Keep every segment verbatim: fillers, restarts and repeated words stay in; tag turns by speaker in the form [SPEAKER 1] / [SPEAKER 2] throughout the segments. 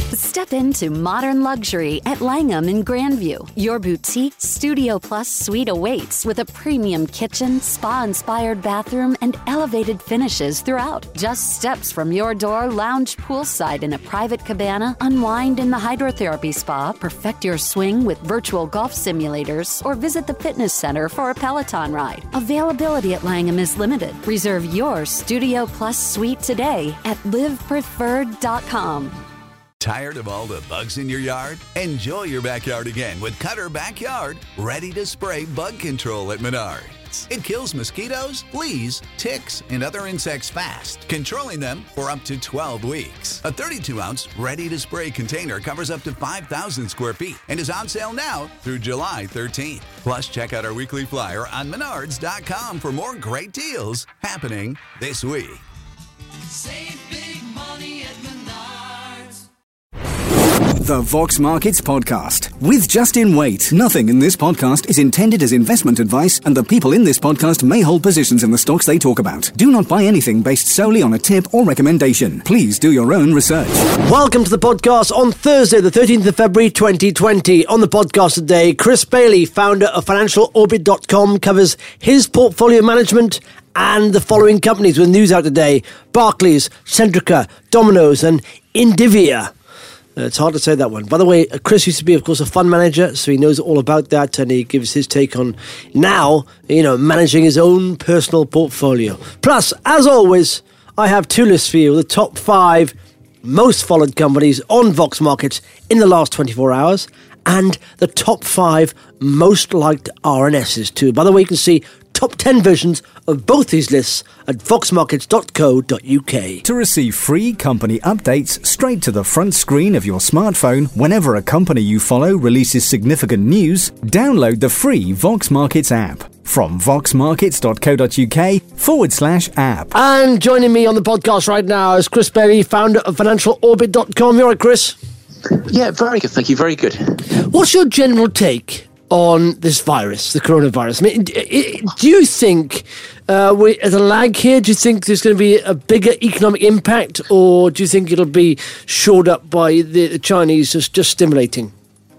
[SPEAKER 1] Step into modern luxury at Langham in Grandview. Your boutique Studio Plus suite awaits with a premium kitchen, spa-inspired bathroom, and elevated finishes throughout. Just steps from your door, lounge poolside in a private cabana, unwind in the hydrotherapy spa, perfect your swing with virtual golf simulators, or visit the fitness center for a Peloton ride. Availability at Langham is limited. Reserve your Studio Plus suite today at live preferred dot com.
[SPEAKER 2] Tired of all the bugs in your yard? Enjoy your backyard again with Cutter Backyard, ready to spray bug control at Menards. It kills mosquitoes, fleas, ticks, and other insects fast, controlling them for up to twelve weeks. A thirty-two ounce ready-to-spray container covers up to five thousand square feet and is on sale now through July thirteenth. Plus, check out our weekly flyer on menards dot com for more great deals happening this week.
[SPEAKER 3] Save big money at Menards.
[SPEAKER 4] The Vox Markets Podcast with Justin Waite. Nothing in this podcast is intended as investment advice, and the people in this podcast may hold positions in the stocks they talk about. Do not buy anything based solely on a tip or recommendation. Please do your own research.
[SPEAKER 5] Welcome to the podcast on Thursday, the thirteenth of February, twenty twenty. On the podcast today, Chris Bailey, founder of financial orbit dot com, covers his portfolio management and the following companies with news out today: Barclays, Centrica, Domino's, and Indivia. Uh, it's hard to say that one. By the way, Chris used to be, of course, a fund manager, so he knows all about that, and he gives his take on now, you know, managing his own personal portfolio. Plus, as always, I have two lists for you, the top five most followed companies on Vox Markets in the last twenty-four hours, and the top five most liked R N Ss too. By the way, you can see top ten versions of both these lists at vox markets dot co dot uk.
[SPEAKER 4] To receive free company updates straight to the front screen of your smartphone whenever a company you follow releases significant news, download the free Vox Markets app from vox markets dot co dot uk forward slash app.
[SPEAKER 5] And joining me on the podcast right now is Chris Bailey, founder of financial orbit dot com. You all right, Chris?
[SPEAKER 6] Yeah, very good. Thank you. Very good.
[SPEAKER 5] What's your general take on this virus, the coronavirus? I mean, do you think uh, we're at a lag here? Do you think there's going to be a bigger economic impact, or do you think it'll be shored up by the, the Chinese just, just stimulating?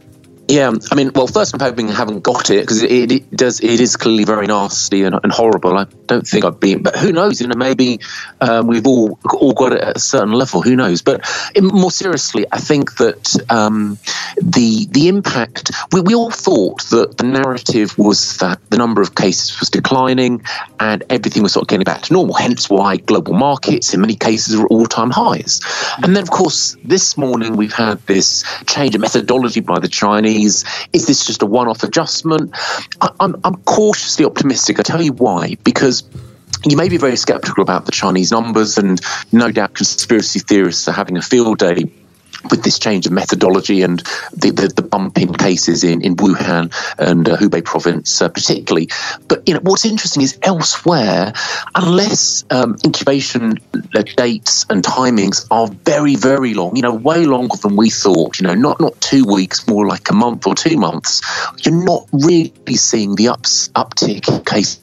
[SPEAKER 6] Yeah, I mean, well, first I'm hoping I haven't got it, because it, it does. It is clearly very nasty and, and horrible. I don't think I've been, but who knows? You know, maybe um, we've all all got it at a certain level. Who knows? But in, more seriously, I think that um, the the impact. We, we all thought that the narrative was that the number of cases was declining and everything was sort of getting back to normal. Hence why global markets, in many cases, are at all-time highs. And then, of course, this morning we've had this change of methodology by the Chinese. Is this just a one-off adjustment? I, I'm, I'm cautiously optimistic. I'll tell you why. Because you may be very skeptical about the Chinese numbers, and no doubt conspiracy theorists are having a field day with this change of methodology and the, the, the bump in cases in, in Wuhan and uh, Hubei province uh, particularly. But you know what's interesting is elsewhere, unless um, incubation dates and timings are very, very long, you know, way longer than we thought, you know, not, not two weeks, more like a month or two months, you're not really seeing the ups, uptick in cases.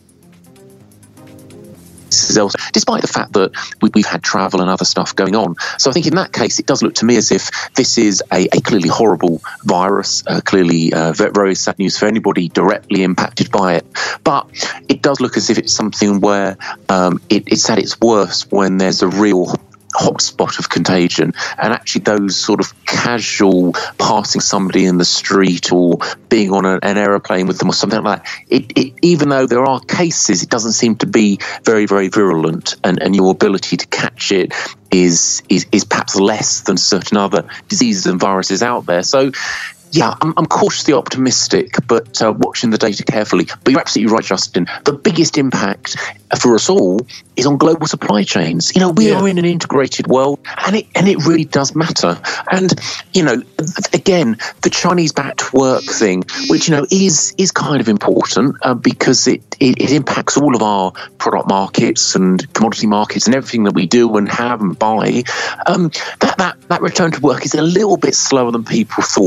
[SPEAKER 6] Despite the fact that we, we've had travel and other stuff going on. So I think in that case, it does look to me as if this is a, a clearly horrible virus, uh, clearly uh, very, very sad news for anybody directly impacted by it. But it does look as if it's something where um, it, it's at its worst when there's a real hotspot of contagion, and actually those sort of casual passing somebody in the street or being on a, an aeroplane with them or something like that, it, it, even though there are cases, it doesn't seem to be very, very virulent, and, and your ability to catch it is, is is perhaps less than certain other diseases and viruses out there. So yeah, I'm, I'm cautiously optimistic, but uh, watching the data carefully. But you're absolutely right, Justin. The biggest impact for us all is on global supply chains. You know, we yeah. are in an integrated world, and it and it really does matter. And you know, again, the Chinese back to work thing, which you know is is kind of important uh, because it, it it impacts all of our product markets and commodity markets and everything that we do and have and buy. Um, that that that return to work is a little bit slower than people thought.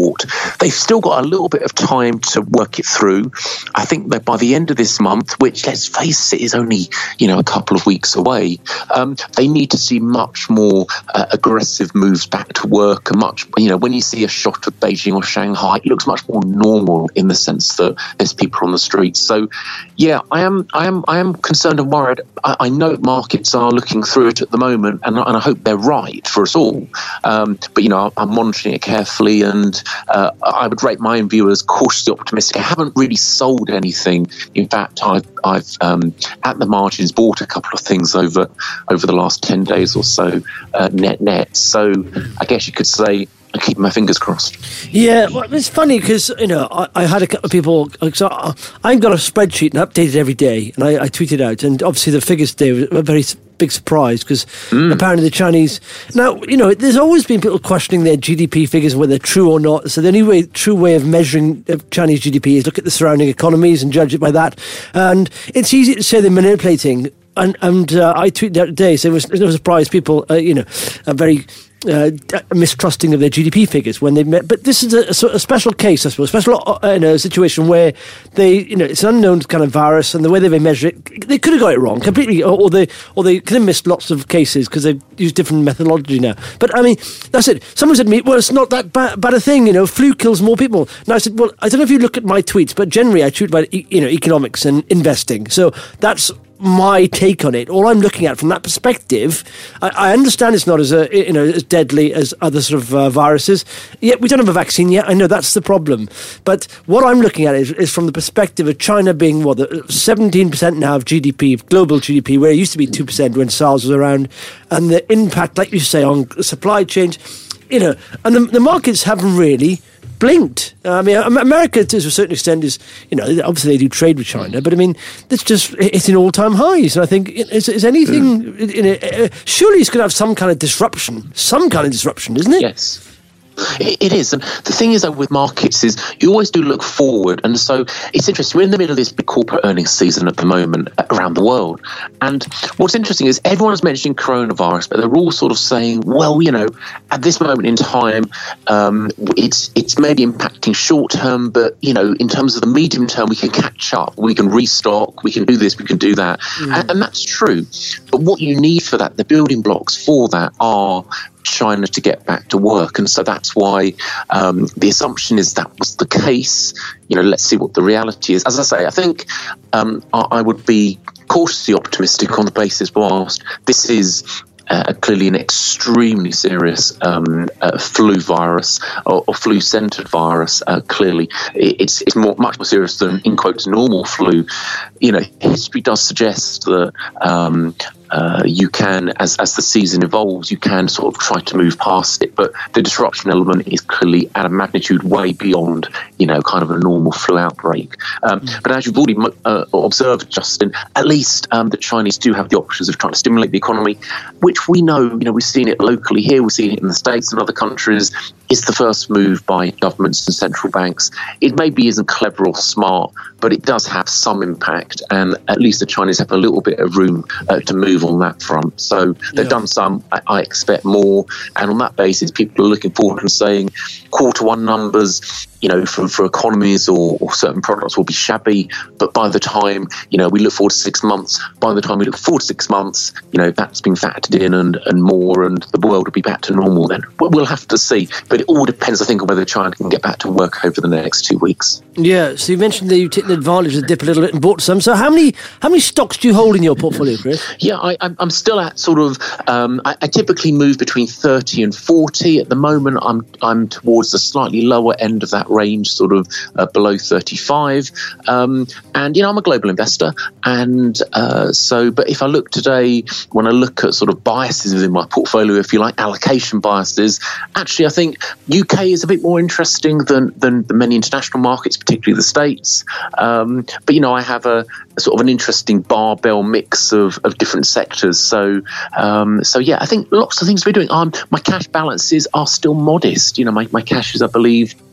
[SPEAKER 6] they've still got a little bit of time to work it through. I think that by the end of this month, which let's face it is only, you know, a couple of weeks away, um, they need to see much more uh, aggressive moves back to work. And much, you know, when you see a shot of Beijing or Shanghai, it looks much more normal in the sense that there's people on the streets. So, yeah, I am, I am, I am concerned and worried. I, I know markets are looking through it at the moment, and, and I hope they're right for us all. Um, but you know, I'm monitoring it carefully, and uh, I would rate my own view as cautiously optimistic. I haven't really sold anything. In fact, I've, I've um, at the margins bought a couple of things over over the last ten days or so, uh, net net. So I guess you could say I keep my fingers crossed. Yeah,
[SPEAKER 5] well, it's funny because, you know, I, I had a couple of people, so I've got a spreadsheet and updated every day, and I, I tweet it out, and obviously the figures today were a very big surprise because mm. apparently the Chinese, now, you know, there's always been people questioning their G D P figures, whether they're true or not. So the only way, true way of measuring Chinese G D P is look at the surrounding economies and judge it by that. And it's easy to say they're manipulating. And, and uh, I tweeted out today, so it was no surprise people, uh, you know, are very uh, mistrusting of their G D P figures when they met. But this is a, a special case, I suppose, a special uh, you know, situation where they, you know, it's an unknown kind of virus, and the way they measure it, they could have got it wrong completely, or, or they or they could have missed lots of cases because they've used different methodology now. But I mean, that's it. Someone said to me, well, it's not that bad, bad a thing, you know, flu kills more people. And I said, well, I don't know if you look at my tweets, but generally I tweet about, you know, economics and investing. So that's my take on it. All I'm looking at from that perspective, I, I understand it's not as a, you know, as deadly as other sort of uh, viruses. Yet we don't have a vaccine yet. I know that's the problem. But what I'm looking at is, is from the perspective of China being what, seventeen percent now of G D P, global G D P, where it used to be two percent when SARS was around, and the impact, like you say, on supply chains, you know, and the, the markets haven't really blinked. I mean, America, to a certain extent, is, you know, obviously they do trade with China, but I mean, it's just, it's in all-time highs. And I think, is, is anything, mm. in a, uh, surely it's going to have some kind of disruption, some kind of disruption, isn't it?
[SPEAKER 6] Yes. It is. And the thing is, though, with markets is you always do look forward. And so it's interesting. We're in the middle of this big corporate earnings season at the moment around the world. And what's interesting is everyone's mentioning coronavirus, but they're all sort of saying, well, you know, at this moment in time, um, it's it's maybe impacting short term, but, you know, in terms of the medium term, we can catch up. We can restock. We can do this. We can do that. Mm. And, and that's true. But what you need for that, the building blocks for that are China to get back to work. And so that's why um, the assumption is that was the case. You know, let's see what the reality is. As I say, I think um, I, I would be cautiously optimistic on the basis whilst this is Uh, clearly an extremely serious um, uh, flu virus or, or flu-centred virus. Uh, clearly, it's it's more, much more serious than, in quotes, normal flu. You know, history does suggest that um, uh, you can, as as the season evolves, you can sort of try to move past it. But the disruption element is clearly at a magnitude way beyond, you know, kind of a normal flu outbreak. Um, mm. But as you've already uh, observed, Justin, at least um, the Chinese do have the options of trying to stimulate the economy, which we know, you know, we've seen it locally here, we've seen it in the States and other countries. It's the first move by governments and central banks. It maybe isn't clever or smart, but it does have some impact, and at least the Chinese have a little bit of room uh, to move on that front. So they've yeah. done some, I, I expect more, and on that basis, people are looking forward and saying quarter one numbers, you know, for, for economies or, or certain products will be shabby, but by the time, you know, we look forward to six months, by the time we look forward to six months, you know, that's been factored in and, and more, and the world will be back to normal then. We'll have to see, but it all depends, I think, on whether China can get back to work over the next two weeks.
[SPEAKER 5] Yeah, so you mentioned that you took the advantage of the dip a little bit and bought some. So how many how many stocks do you hold in your portfolio, Chris?
[SPEAKER 6] Yeah, I, I'm still at sort of, um, I, I typically move between thirty and forty. At the moment, I'm I'm towards the slightly lower end of that range, sort of uh, below thirty-five. Um, and, you know, I'm a global investor. And uh, so, but if I look today, when I look at sort of biases within my portfolio, if you like, allocation biases, actually, I think U K is a bit more interesting than, than the many international markets, particularly the States. Um, but, you know, I have a, a sort of an interesting barbell mix of, of different sectors. So, um, so yeah, I think lots of things we're doing. Um, my cash balances are still modest. You know, my, my cash is, I believe,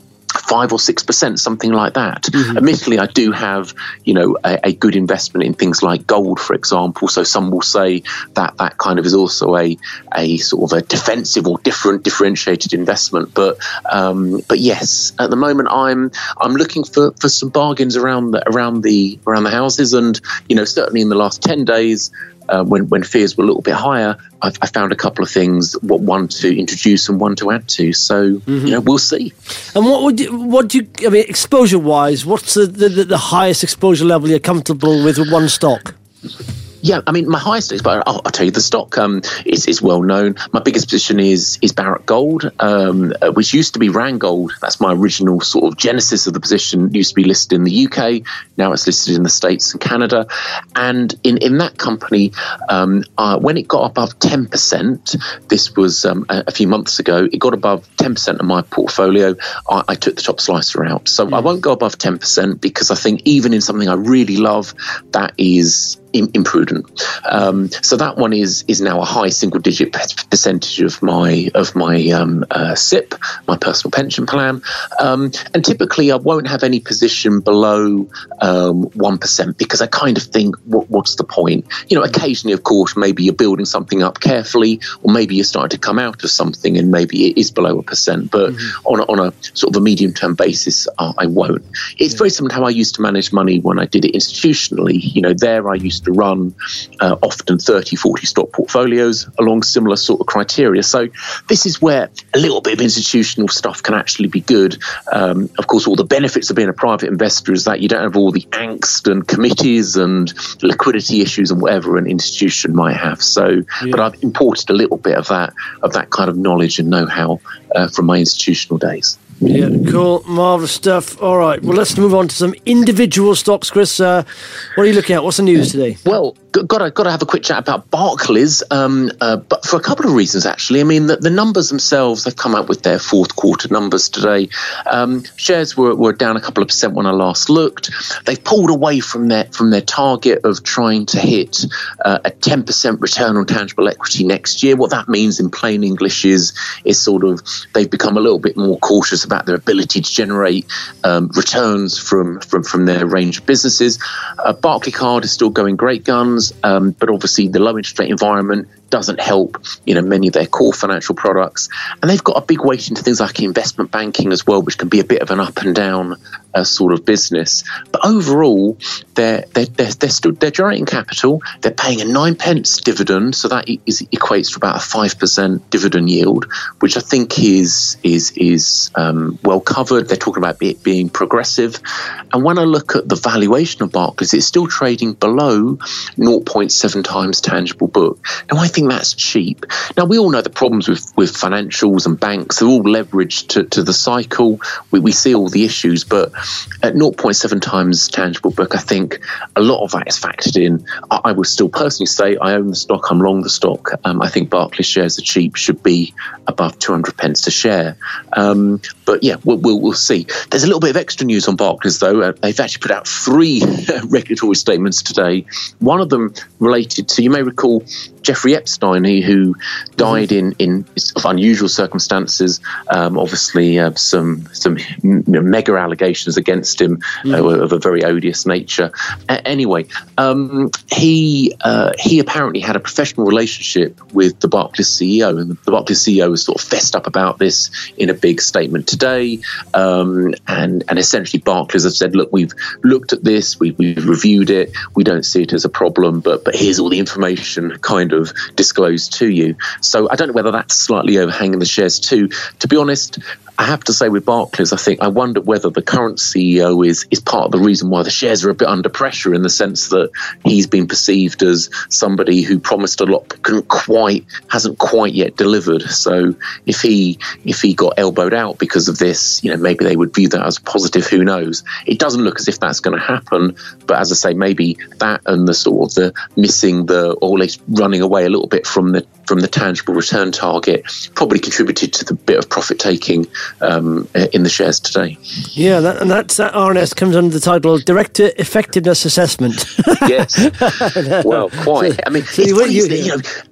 [SPEAKER 6] five or six percent, something like that.
[SPEAKER 5] Mm-hmm.
[SPEAKER 6] Admittedly, I do have, you know, a, a good investment in things like gold, for example. So some will say that that kind of is also a a sort of a defensive or different differentiated investment. But um, but yes, at the moment I'm I'm looking for, for some bargains around the around the around the houses, and you know, certainly in the last ten days. Uh, when, when fears were a little bit higher, I've, I found a couple of things, what one to introduce and one to add to. So, mm-hmm. you know, we'll see.
[SPEAKER 5] And what would you, what do you, I mean, exposure-wise, what's the, the, the highest exposure level you're comfortable with with one stock?
[SPEAKER 6] Yeah, I mean, my highest is, but I'll, I'll tell you, the stock um, is, is well known. My biggest position is is Barrick Gold, um, uh, which used to be Randgold. That's my original sort of genesis of the position. It used to be listed in the U K. Now it's listed in the States and Canada. And in, in that company, um, uh, when it got above ten percent, this was um, a, a few months ago, it got above ten percent of my portfolio. I, I took the top slicer out. So mm. I won't go above ten percent because I think even in something I really love, that is imprudent. Um, so that one is is now a high single digit percentage of my of my um, uh, S I P, my personal pension plan. Um, and typically I won't have any position below um, one percent because I kind of think, what, what's the point? You know, occasionally, of course, maybe you're building something up carefully, or maybe you're starting to come out of something and maybe it is below a percent. But mm-hmm. on, a, on a sort of a medium term basis, uh, I won't. It's yeah. very similar to how I used to manage money when I did it institutionally. You know, there I used to run uh, often thirty, forty stock portfolios along similar sort of criteria. So this is where a little bit of institutional stuff can actually be good. Um, of course, all the benefits of being a private investor is that you don't have all the angst and committees and liquidity issues and whatever an institution might have. So, yeah. but I've imported a little bit of that of that kind of knowledge and know-how uh, from my institutional days.
[SPEAKER 5] Yeah, cool, marvellous stuff. All right, well, let's move on to some individual stocks. Chris, uh, what are you looking at? What's the news today?
[SPEAKER 6] Well, got to got to have a quick chat about Barclays, um, uh, but for a couple of reasons, actually. I mean, the, the numbers themselves, they've come out with their fourth quarter numbers today. Um, shares were, were down a couple of percent when I last looked. They've pulled away from their from their target of trying to hit uh, a ten percent return on tangible equity next year. What that means in plain English is is sort of they've become a little bit more cautious about their ability to generate um, returns from, from from their range of businesses. Uh, Barclaycard is still going great guns, um, but obviously the low interest rate environment doesn't help, you know, many of their core financial products. And they've got a big weight into things like investment banking as well, which can be a bit of an up and down uh, sort of business. But overall, they're they're they're, they're still they're generating capital. They're paying a nine pence dividend, so that is, equates to about a five percent dividend yield, which I think is is is um, well covered. They're talking about it being progressive. And when I look at the valuation of Barclays, it's still trading below zero point seven times tangible book. Now, I think that's cheap. Now, we all know the problems with, with financials and banks. They're all leveraged to, to the cycle. We, we see all the issues, but at zero point seven times tangible book, I think a lot of that is factored in. I, I would still personally say I own the stock, I'm long the stock. Um, I think Barclays shares are cheap, should be above two hundred pence a share. Um, but yeah, we'll, we'll, we'll see. There's a little bit of extra news on Barclays, though. Uh, they've actually put out three regulatory statements today. One of them related to, you may recall, Jeffrey Epstein, who died in, in sort of unusual circumstances. Um, obviously, uh, some some you know, mega allegations against him mm. uh, of a very odious nature. Uh, anyway, um, he uh, he apparently had a professional relationship with the Barclays C E O, and the Barclays C E O was sort of fessed up about this in a big statement today. Um, and and essentially, Barclays have said, "Look, we've looked at this, we, we've reviewed it, we don't see it as a problem, but but here's all the information kind of disclosed to you." So I don't know whether that's slightly overhanging the shares too. To be honest, I have to say with Barclays, I think I wonder whether the current C E O is is part of the reason why the shares are a bit under pressure, in the sense that he's been perceived as somebody who promised a lot but couldn't quite, hasn't quite yet delivered. So if he if he got elbowed out because of this, you know, maybe they would view that as positive. Who knows? It doesn't look as if that's going to happen. But as I say, maybe that and the sort of the missing the, or at least running away a little bit from the from the tangible return target probably contributed to the bit of profit taking um, in the shares today.
[SPEAKER 5] Yeah, that, and that's, that R N S comes under the title Director Effectiveness Assessment.
[SPEAKER 6] Yes. Well, quite. I mean,
[SPEAKER 5] so
[SPEAKER 6] it's
[SPEAKER 5] you,
[SPEAKER 6] funny,
[SPEAKER 5] you,
[SPEAKER 6] isn't it? You know,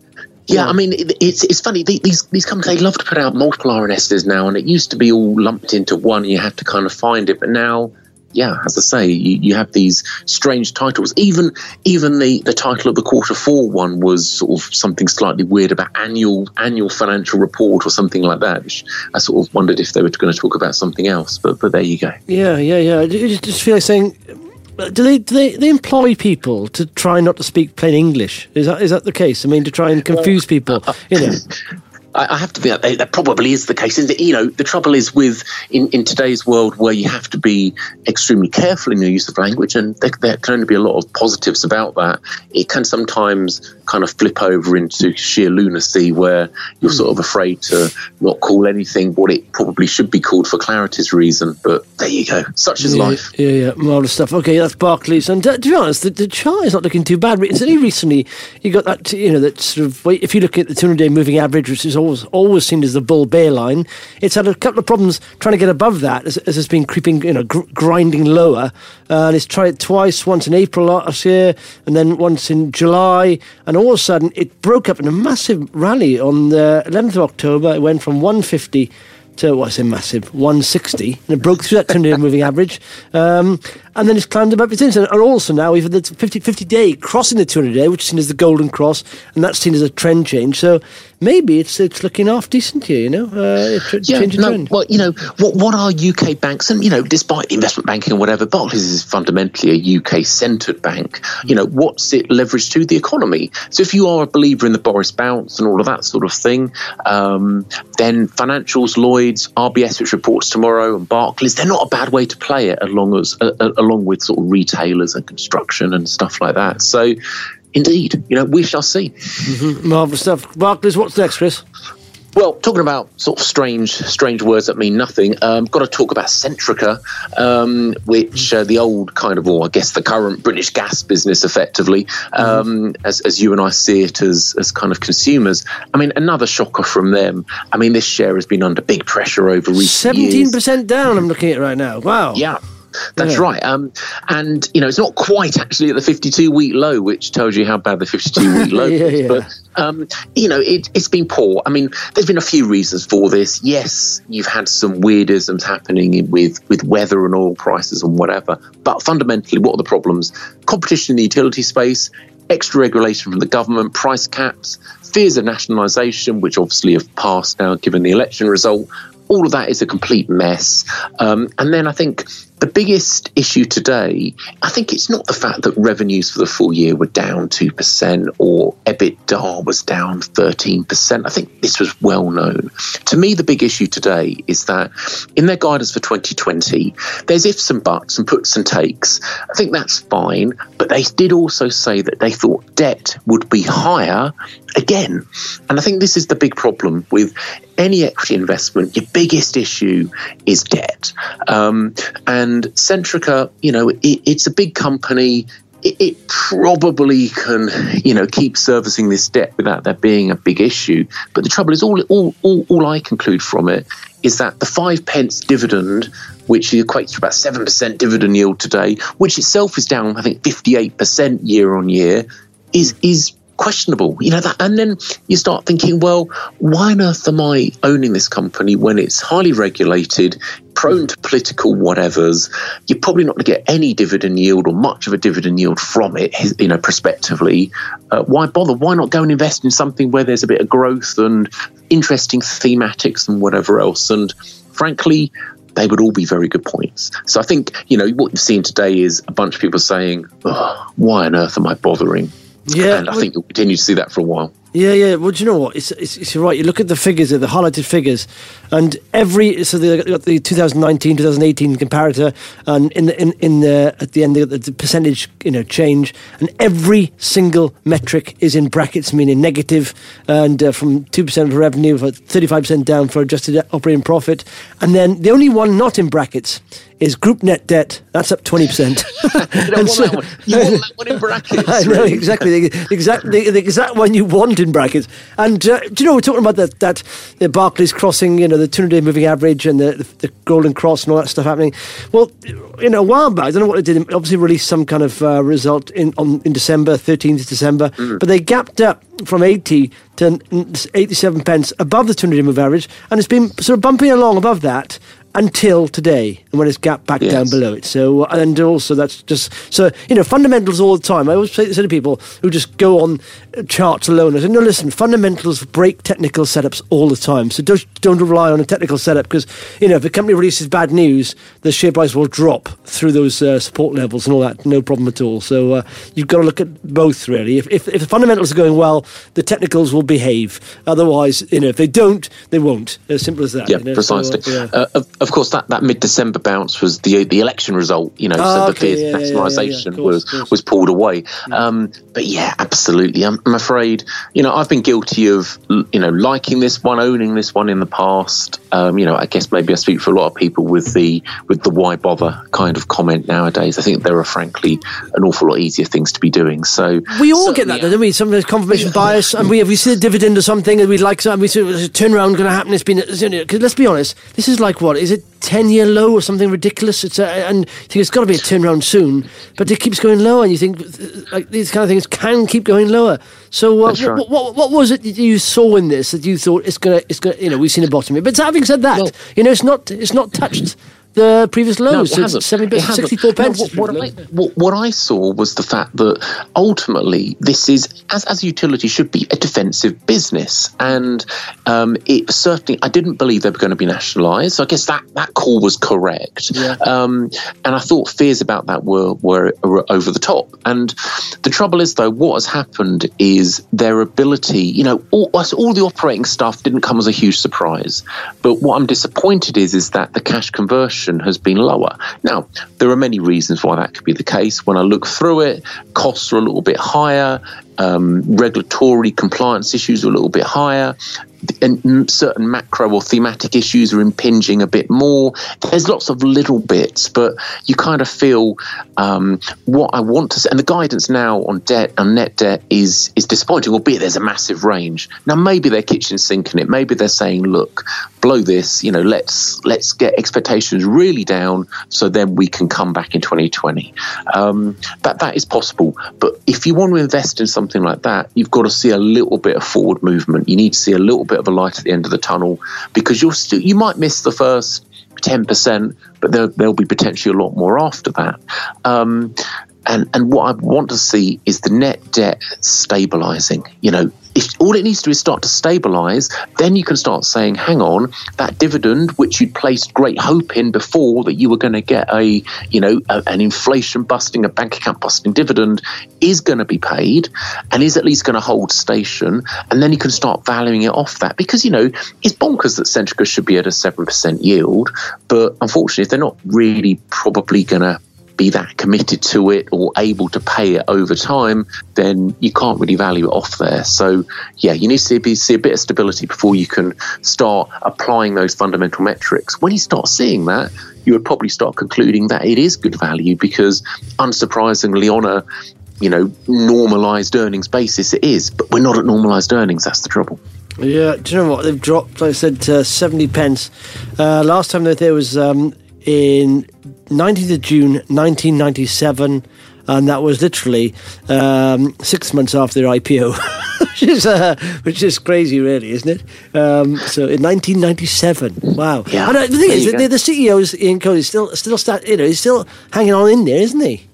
[SPEAKER 6] Yeah, I mean, it, it's it's funny. These these companies, they love to put out multiple R N Ss now, and it used to be all lumped into one. You had to kind of find it, but now, yeah, as I say, you, you have these strange titles. Even even the, the title of the quarter four one was sort of something slightly weird about annual annual financial report or something like that, which I sort of wondered if they were going to talk about something else. But but there you go.
[SPEAKER 5] Yeah, yeah, yeah. I just just feel like saying, do they do they, they employ people to try not to speak plain English? Is that is that the case? I mean, to try and confuse people, you know.
[SPEAKER 6] I have to be. That probably is the case. You know, the trouble is with in, in today's world where you have to be extremely careful in your use of language, and there, there can only be a lot of positives about that. It can sometimes kind of flip over into sheer lunacy where you're sort of afraid to not call anything what it probably should be called for clarity's reason. But there you go. Such is
[SPEAKER 5] yeah,
[SPEAKER 6] life.
[SPEAKER 5] Yeah, yeah, marvellous stuff. Okay, that's Barclays. And uh, to be honest, the, the chart is not looking too bad. It's only recently you got that, you know, that sort of, if you look at the two hundred day moving average, which is always always seen as the bull bear line, it's had a couple of problems trying to get above that as, as it's been creeping, you know, gr- grinding lower. Uh, and it's tried it twice, once in April last year, and then once in July, and all of a sudden it broke up in a massive rally on the eleventh of October. It went from one fifty to, what I say massive, one sixty, and it broke through that two hundred day moving average, um, and then it's climbed above its inch. And also now we've had the fifty day crossing the two hundred day, which is seen as the golden cross, and that's seen as a trend change. So maybe it's it's looking half decent here, you know, uh, tr-
[SPEAKER 6] yeah,
[SPEAKER 5] change of
[SPEAKER 6] no,
[SPEAKER 5] trend.
[SPEAKER 6] Well, you know, what what are U K banks? And, you know, despite investment banking and whatever, Barclays is fundamentally a U K-centred bank. You know, what's it leveraged to? The economy. So if you are a believer in the Boris bounce and all of that sort of thing, um, then financials, Lloyds, R B S, which reports tomorrow, and Barclays, they're not a bad way to play it, along as uh, along with sort of retailers and construction and stuff like that. So, indeed, you know, we shall see.
[SPEAKER 5] Mm-hmm. Marvellous stuff. Barclays, what's next, Chris?
[SPEAKER 6] Well, talking about sort of strange, strange words that mean nothing, um, got to talk about Centrica, um, which uh, the old kind of, or I guess the current British gas business, effectively, um, mm-hmm. as, as you and I see it as as kind of consumers. I mean, another shocker from them. I mean, this share has been under big pressure over recent
[SPEAKER 5] seventeen percent
[SPEAKER 6] years.
[SPEAKER 5] seventeen percent down, I'm looking at it right now. Wow.
[SPEAKER 6] Yeah. That's
[SPEAKER 5] yeah.
[SPEAKER 6] right. Um, and, you know, it's not quite actually at the fifty-two week low, which tells you how bad the fifty-two week low
[SPEAKER 5] yeah,
[SPEAKER 6] is.
[SPEAKER 5] yeah.
[SPEAKER 6] But, um, you know, it, it's been poor. I mean, there's been a few reasons for this. Yes, you've had some weirdisms happening in, with, with weather and oil prices and whatever. But fundamentally, what are the problems? Competition in the utility space, extra regulation from the government, price caps, fears of nationalisation, which obviously have passed now given the election result. All of that is a complete mess. Um, and then I think the biggest issue today, I think it's not the fact that revenues for the full year were down two percent or EBITDA was down thirteen percent. I think this was well known. To me, the big issue today is that in their guidance for twenty twenty, there's ifs and buts and puts and takes. I think that's fine. But they did also say that they thought debt would be higher again. And I think this is the big problem with any equity investment. Your biggest issue is debt. Um, and Centrica, you know, it, it's a big company. It, it probably can, you know, keep servicing this debt without there being a big issue. But the trouble is, all, all, all, all I conclude from it is that the five pence dividend, which equates to about seven percent dividend yield today, which itself is down, I think, fifty-eight percent year on year, is is questionable, you know, that, and then you start thinking, well, why on earth am I owning this company when it's highly regulated, prone to political whatevers? You're probably not going to get any dividend yield or much of a dividend yield from it, you know, prospectively. Uh, why bother? Why not go and invest in something where there's a bit of growth and interesting thematics and whatever else? And frankly, they would all be very good points. So I think, you know, what you've seen today is a bunch of people saying, oh, why on earth am I bothering?
[SPEAKER 5] Yeah,
[SPEAKER 6] and I think you'll continue to see that for a while.
[SPEAKER 5] Yeah, yeah. Well, do you know what? It's, it's, it's right. You look at the figures, the highlighted figures, and every so they got the twenty nineteen, twenty eighteen comparator, and in the in, in the at the end they got the, the percentage, you know, change, and every single metric is in brackets, meaning negative, and uh, from two percent of revenue, for thirty-five percent down for adjusted operating profit, and then the only one not in brackets is group net debt. That's up twenty percent.
[SPEAKER 6] You don't want
[SPEAKER 5] so,
[SPEAKER 6] that one. You want that one in brackets.
[SPEAKER 5] I know,
[SPEAKER 6] really.
[SPEAKER 5] exactly. The exact, the, the exact one you want don't in brackets. And uh, do you know, we're talking about that, that the Barclays crossing, you know, the two hundred day moving average and the, the, the golden cross and all that stuff happening. Well, you know, a while back, I don't know what it did, it obviously released some kind of uh, result in on, in December, thirteenth of December, mm. but they gapped up from eighty to eighty-seven pence above the two hundred day moving average, and it's been sort of bumping along above that until today, and when it's gapped back yes. down below it. So, and also that's just, so, you know, fundamentals all the time. I always say to people who just go on charts alone, I say, no, listen, fundamentals break technical setups all the time. So don't, don't rely on a technical setup, because, you know, if a company releases bad news, the share price will drop through those uh, support levels and all that, no problem at all. So uh, you've got to look at both, really. If, if, if the fundamentals are going well, the technicals will behave. Otherwise, you know, if they don't, they won't. As simple as that.
[SPEAKER 6] Yeah,
[SPEAKER 5] you know?
[SPEAKER 6] precisely.
[SPEAKER 5] So, uh, yeah.
[SPEAKER 6] Uh, of, Of course, that, that mid-December bounce was the the election result, you know,
[SPEAKER 5] oh,
[SPEAKER 6] so
[SPEAKER 5] okay,
[SPEAKER 6] the fears
[SPEAKER 5] yeah,
[SPEAKER 6] of
[SPEAKER 5] yeah,
[SPEAKER 6] nationalisation
[SPEAKER 5] yeah, yeah. Course,
[SPEAKER 6] was was pulled away. Yeah. Um, but yeah, absolutely. I'm, I'm afraid, you know, I've been guilty of, you know, liking this one, owning this one in the past. Um, you know, I guess maybe I speak for a lot of people with the with the why bother kind of comment nowadays. I think there are frankly an awful lot easier things to be doing. So
[SPEAKER 5] we all get that, don't we? Sometimes confirmation bias, and we we see a dividend or something, and we'd like something. We see a turnaround going to happen. It's been, because let's be honest, this is like what is it? ten-year low or something ridiculous. It's a, and you think it's got to be a turnaround soon, but it keeps going lower, and you think like these kind of things can keep going lower. So uh, right. what, what, what was it that you saw in this that you thought it's gonna it's gonna you know we've seen a bottom? But having said that, well, you know it's not it's not touched the previous lows.
[SPEAKER 6] No,
[SPEAKER 5] so seventy, sixty-four pence.
[SPEAKER 6] No, what, what, I, what, what I saw was the fact that ultimately this is, as, as a utility should be, a defensive business. And um, it certainly, I didn't believe they were going to be nationalised. So I guess that, that call was correct. Yeah. Um, and I thought fears about that were, were, were over the top. And the trouble is, though, what has happened is their ability, you know, all, all the operating stuff didn't come as a huge surprise. But what I'm disappointed is, is that the cash conversion has been lower. Now, there are many reasons why that could be the case. When I look through it, costs are a little bit higher, um, regulatory compliance issues are a little bit higher, and certain macro or thematic issues are impinging a bit more. There's lots of little bits, but you kind of feel um, what I want to say. And the guidance now on debt and net debt is is disappointing, albeit there's a massive range. Now, maybe they're kitchen sinking it. Maybe they're saying, look, blow this, you know, let's let's get expectations really down so then we can come back in twenty twenty. Um, that that is possible. But if you want to invest in something like that, you've got to see a little bit of forward movement. You need to see a little bit of a light at the end of the tunnel, because you'll still you might miss the first ten percent, but there, there'll be potentially a lot more after that. Um, and and what I want to see is the net debt stabilising. You know, if all it needs to do is start to stabilise, then you can start saying, hang on, that dividend which you'd placed great hope in before, that you were going to get a, you know, a, an inflation busting, a bank account busting dividend, is going to be paid and is at least going to hold station. And then you can start valuing it off that, because, you know, it's bonkers that Centrica should be at a seven percent yield, but unfortunately, if they're not really probably going to be that committed to it or able to pay it over time, then you can't really value it off there. So, yeah, you need to see, see a bit of stability before you can start applying those fundamental metrics. When you start seeing that, you would probably start concluding that it is good value, because unsurprisingly on a, you know, normalised earnings basis it is. But we're not at normalised earnings, that's the trouble. Yeah,
[SPEAKER 5] do you know what? They've dropped, like I said, uh, seventy pence. Uh, last time that there was um, in nineteenth of June nineteen ninety-seven, and that was literally um, six months after their I P O, which is uh, which is crazy, really, isn't it? Um, so in nineteen ninety-seven, wow.
[SPEAKER 6] Yeah,
[SPEAKER 5] and uh, the thing is, the, the C E O is Ian Cody, still still start, you know, he's still hanging on in there, isn't he?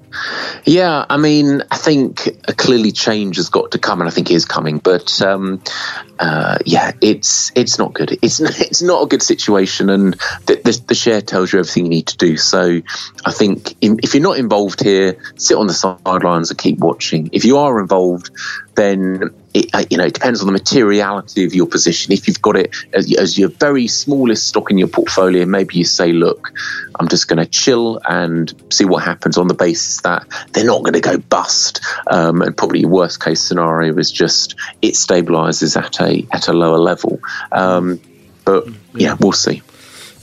[SPEAKER 6] Yeah, I mean, I think a clearly change has got to come, and I think it is coming. But um, uh, yeah, it's it's not good. It's it's not a good situation, and the, the, the share tells you everything you need to do. So I think in, if you're not involved here, sit on the sidelines and keep watching. If you are involved, then it, you know, it depends on the materiality of your position. If you've got it as, as your very smallest stock in your portfolio, maybe you say, look, I'm just going to chill and see what happens on the basis that they're not going to go bust. Um, and probably your worst case scenario is just it stabilises at a at a lower level. Um, but yeah, we'll see.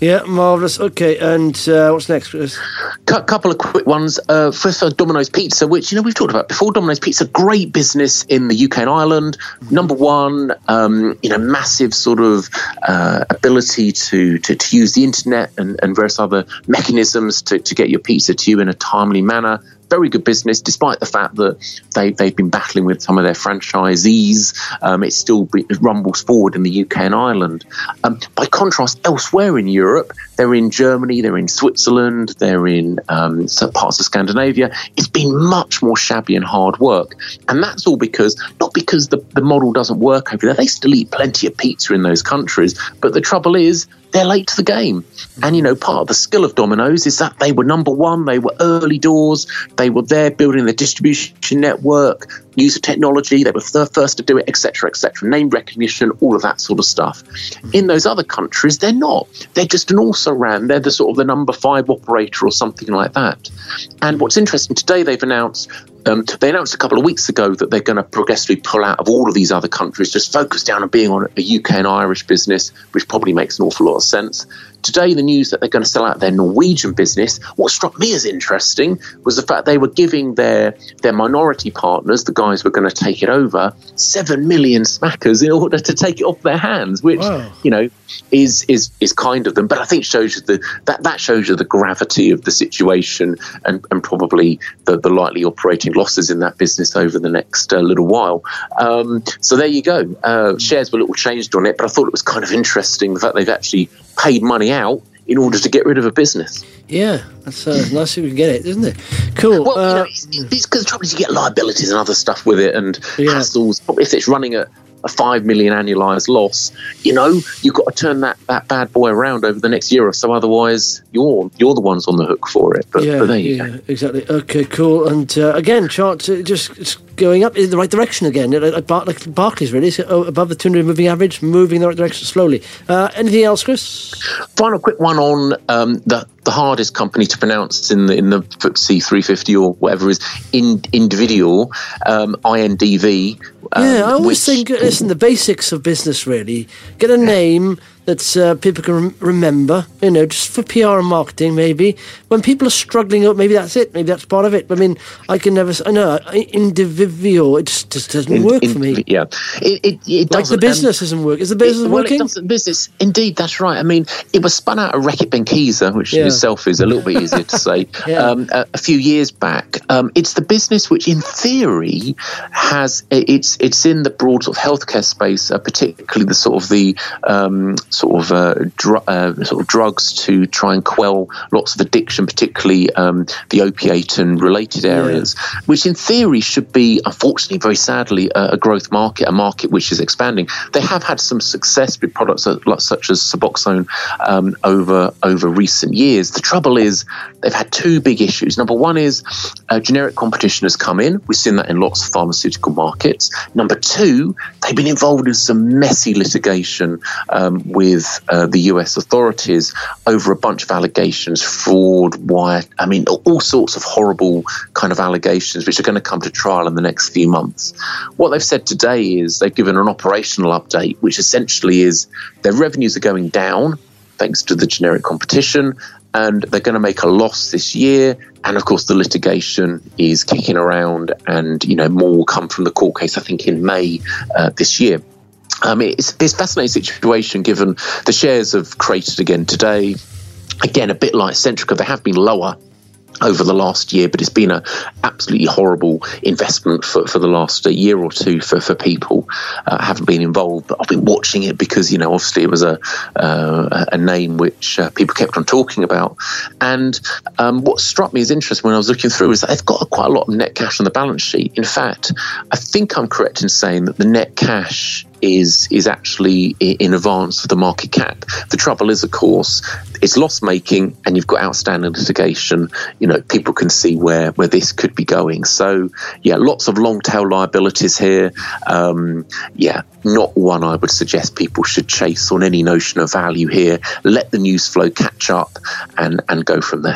[SPEAKER 5] Yeah, marvellous. Okay, and uh, what's next, Chris?
[SPEAKER 6] A couple of quick ones. Uh, first, uh, Domino's Pizza, which, you know, we've talked about before. Domino's Pizza, great business in the U K and Ireland. Number one, um, you know, massive sort of uh, ability to, to, to use the internet and, and various other mechanisms to, to get your pizza to you in a timely manner. Very good business, despite the fact that they, they've been battling with some of their franchisees. Um, it still be, it rumbles forward in the U K and Ireland. Um, by contrast, elsewhere in Europe, they're in Germany, they're in Switzerland, they're in um, some parts of Scandinavia. It's been much more shabby and hard work. And that's all because, not because the, the model doesn't work over there. They still eat plenty of pizza in those countries. But the trouble is, they're late to the game. And, you know, part of the skill of Domino's is that they were number one, they were early doors, they were there building the distribution network, user technology, they were the first to do it, et cetera, et cetera, name recognition, all of that sort of stuff. In those other countries, they're not. They're just an also-ran. They're the sort of the number five operator or something like that. And what's interesting, today they've announced Um, they announced a couple of weeks ago that they're going to progressively pull out of all of these other countries, just focus down on being on a U K and Irish business, which probably makes an awful lot of sense. Today, the news that they're going to sell out their Norwegian business, what struck me as interesting was the fact they were giving their, their minority partners, the guys who were going to take it over, seven million smackers in order to take it off their hands, which, wow. you know, is is is kind of them. But I think shows you the that, that shows you the gravity of the situation and, and probably the, the likely operating losses in that business over the next uh, little while. Um, so there you go. Uh, shares were a little changed on it, but I thought it was kind of interesting the fact they've actually paid money out in order to get rid of a business.
[SPEAKER 5] Yeah, that's uh, nice if we can get it, isn't it? Cool.
[SPEAKER 6] Well,
[SPEAKER 5] uh,
[SPEAKER 6] you know, it's because the trouble is you get liabilities and other stuff with it and
[SPEAKER 5] yeah.
[SPEAKER 6] hassles. If it's running a a five million annualized loss, you know, you've got to turn that, that bad boy around over the next year or so. Otherwise, you're you're the ones on the hook for it. But,
[SPEAKER 5] yeah,
[SPEAKER 6] but there you
[SPEAKER 5] yeah,
[SPEAKER 6] go.
[SPEAKER 5] Exactly. Okay, cool. And uh, again, chart uh, just it's going up in the right direction again. Like, Bar- like Barclays, really, so above the two hundred moving average, moving in the right direction slowly. Uh, anything else, Chris?
[SPEAKER 6] Final quick one on um, the the hardest company to pronounce in the in the F T S E three fifty or whatever is in individual um, I N D V. Um,
[SPEAKER 5] yeah, I always
[SPEAKER 6] which,
[SPEAKER 5] think, listen, the basics of business, really. Get a name that uh, people can rem- remember, you know, just for P R and marketing, maybe. When people are struggling, maybe that's it. Maybe that's part of it. I mean, I can never, I know, individual, it just, just doesn't
[SPEAKER 6] in,
[SPEAKER 5] work
[SPEAKER 6] in,
[SPEAKER 5] for me.
[SPEAKER 6] Yeah, it, it, it
[SPEAKER 5] like
[SPEAKER 6] doesn't.
[SPEAKER 5] the business um, doesn't work. Is the business
[SPEAKER 6] it, well,
[SPEAKER 5] working?
[SPEAKER 6] It doesn't, business, indeed, that's right. I mean, it was spun out of Reckitt Benckiser, which
[SPEAKER 5] yeah.
[SPEAKER 6] in itself is a little bit easier to say,
[SPEAKER 5] yeah.
[SPEAKER 6] um, a, a few years back. Um, it's the business which, in theory, has it's it's in the broad sort of healthcare space, uh, particularly the sort of the um, sort of uh, dr- uh, sort of drugs to try and quell lots of addiction, particularly um, the opiate and related areas, yeah. which in theory should be, unfortunately, very sadly, a, a growth market, a market which is expanding. They have had some success with products such as Suboxone um, over over recent years. The trouble is they've had two big issues. Number one is uh, generic competition has come in. We've seen that in lots of pharmaceutical markets. Number two, they've been involved in some messy litigation um, with uh, the U S authorities over a bunch of allegations, fraud, wire, I mean, all sorts of horrible kind of allegations which are going to come to trial in the next few months. What they've said today is they've given an operational update, which essentially is their revenues are going down thanks to the generic competition, and they're going to make a loss this year. And of course, the litigation is kicking around, and you know more will come from the court case, I think, in May uh, this year. Um, it's, it's a fascinating situation given the shares have created again today. Again, a bit like Centrica, they have been lower over the last year, but it's been an absolutely horrible investment for, for the last uh, year or two for, for people. Uh, I haven't been involved, but I've been watching it because, you know, obviously it was a uh, a name which uh, people kept on talking about. And um, what struck me as interesting when I was looking through is that they've got quite a lot of net cash on the balance sheet. In fact, I think I'm correct in saying that the net cash is is actually in advance of the market cap. The trouble is, of course, it's loss-making and you've got outstanding litigation. You know, people can see where, where this could be going. So, yeah, lots of long-tail liabilities here. Um, yeah, not one I would suggest people should chase on any notion of value here. Let the news flow catch up and, and go from there.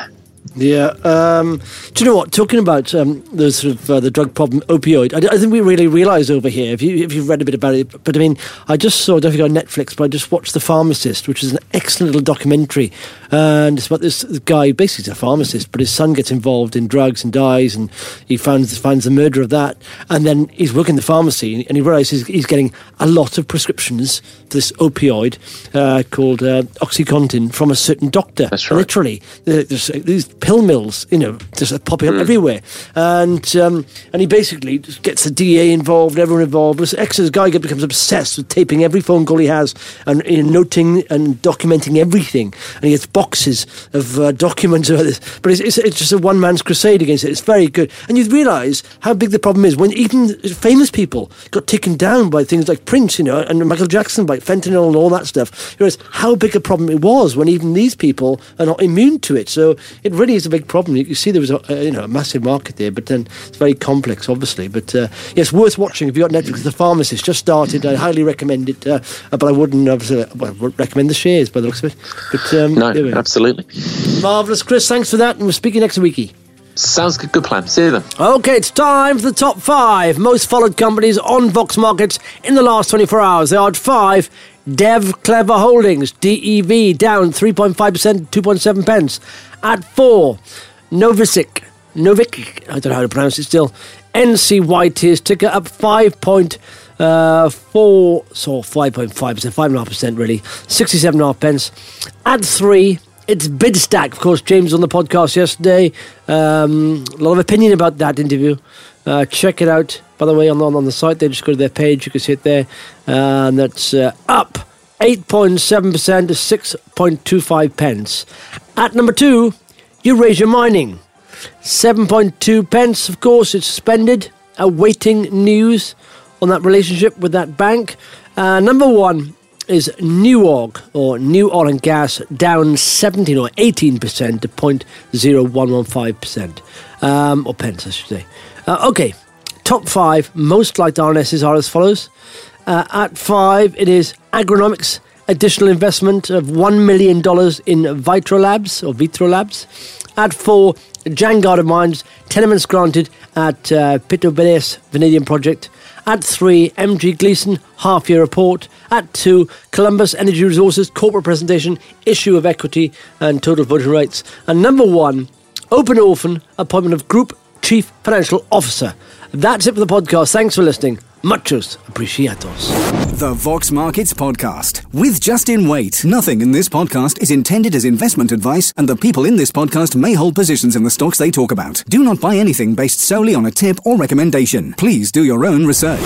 [SPEAKER 5] Yeah. Um, do you know what? Talking about um, the sort of uh, the drug problem, opioid, I, I think we really realise over here, if, you, if you've read a bit about it, but I mean, I just saw, I don't think on Netflix, but I just watched The Pharmacist, which is an excellent little documentary. And it's about this guy, basically he's a pharmacist, but his son gets involved in drugs and dies, and he finds, finds the murder of that. And then he's working in the pharmacy, and he realises he's getting a lot of prescriptions for this opioid uh, called uh, OxyContin from a certain doctor.
[SPEAKER 6] That's right.
[SPEAKER 5] Literally. There's these pill mills, you know, just popping up mm. everywhere. And um, and he basically just gets the D A involved, everyone involved. This ex guy becomes obsessed with taping every phone call he has and you know, noting and documenting everything. And he gets boxes of uh, documents about this. But it's, it's, it's just a one-man's crusade against it. It's very good. And you realise how big the problem is when even famous people got taken down by things like Prince, you know, and Michael Jackson by fentanyl and all that stuff. You realise how big a problem it was when even these people are not immune to it. So it really is a big problem. You see there was a, a, you know, a massive market there, but then it's very complex, obviously. But uh, yes, worth watching. If you've got Netflix, The Pharmacist just started. I highly recommend it, uh, but I wouldn't obviously, well, I would recommend the shares by the looks of it. But um,
[SPEAKER 6] no, absolutely.
[SPEAKER 5] Marvellous, Chris. Thanks for that, and we'll speak you next weeky.
[SPEAKER 6] Sounds good. Good plan. See you then.
[SPEAKER 5] Okay, it's time for the top five most followed companies on Vox Markets in the last twenty-four hours. They are at five. Dev Clever Holdings, D E V, down three point five percent, two point seven pence. At four, Novisic, Novik, I don't know how to pronounce it still. N C Y T's ticker up five point four, so five point five percent, five point five percent really, sixty-seven point five pence. At three, it's Bidstack. Of course, James was on the podcast yesterday. Um, a lot of opinion about that interview. Uh, check it out, by the way, on, on, on the site. They just go to their page. You can see it there. Uh, and that's uh, up eight point seven percent to six point two five pence. At number two, Eurasia Mining. seven point two pence, of course, it's suspended. Awaiting news on that relationship with that bank. Uh, number one is Nuog, or New Oil and Gas, down seventeen or eighteen percent to zero point zero one one five percent. Um, or pence, I should say. Uh, okay, top five most liked R N Ss are as follows. Uh, at five, it is Agronomics, additional investment of one million dollars in Vitrolabs, or Vitrolabs. At four, Jangada Mines, tenements granted at uh, Pitoberes Vanadium Project. At three, M G Gleeson, half-year report. At two, Columbus Energy Resources, corporate presentation, issue of equity and total voting rights. And number one, Open Orphan, appointment of Group Chief Financial Officer. That's it for the podcast. Thanks for listening. Muchos apreciados.
[SPEAKER 4] The Vox Markets Podcast with Justin Waite. Nothing in this podcast is intended as investment advice, and the people in this podcast may hold positions in the stocks they talk about. Do not buy anything based solely on a tip or recommendation. Please do your own research.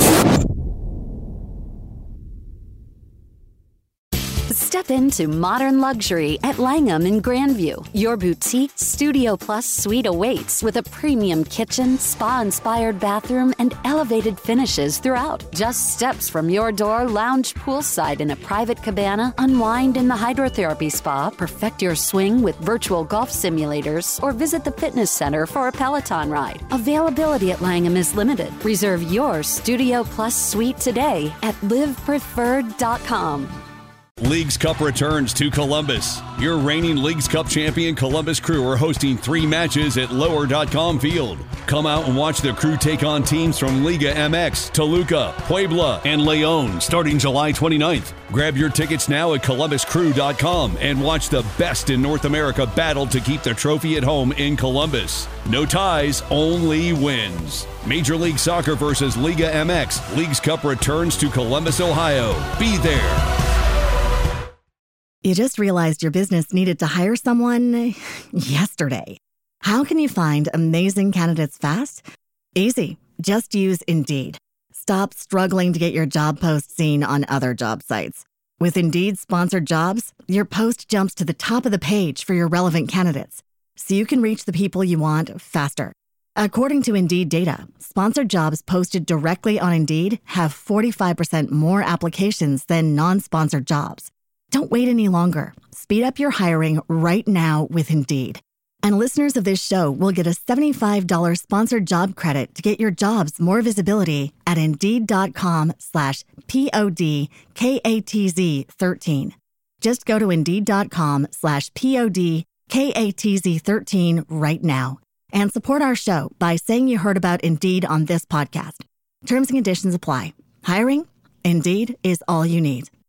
[SPEAKER 1] Step into modern luxury at Langham in Grandview. Your boutique Studio Plus suite awaits with a premium kitchen, spa-inspired bathroom, and elevated finishes throughout. Just steps from your door, lounge poolside in a private cabana, unwind in the hydrotherapy spa, perfect your swing with virtual golf simulators, or visit the fitness center for a Peloton ride. Availability at Langham is limited. Reserve your Studio Plus suite today at live preferred dot com.
[SPEAKER 7] Leagues Cup returns to Columbus. Your reigning Leagues Cup champion Columbus Crew are hosting three matches at lower dot com field. Come out and watch the Crew take on teams from Liga M X, Toluca, Puebla, and Leon starting July twenty-ninth. Grab your tickets now at columbus crew dot com and watch the best in North America battle to keep the trophy at home in Columbus. No ties, only wins. Major League Soccer versus Liga M X. Leagues Cup returns to Columbus, Ohio. Be there.
[SPEAKER 8] You just realized your business needed to hire someone yesterday. How can you find amazing candidates fast? Easy. Just use Indeed. Stop struggling to get your job post seen on other job sites. With Indeed sponsored jobs, your post jumps to the top of the page for your relevant candidates, so you can reach the people you want faster. According to Indeed data, sponsored jobs posted directly on Indeed have forty-five percent more applications than non-sponsored jobs. Don't wait any longer. Speed up your hiring right now with Indeed. And listeners of this show will get a seventy-five dollars sponsored job credit to get your jobs more visibility at Indeed.com slash P-O-D-K-A-T-Z 13. Just go to Indeed.com slash P-O-D K A T Z thirteen right now. And support our show by saying you heard about Indeed on this podcast. Terms and conditions apply. Hiring? Indeed is all you need.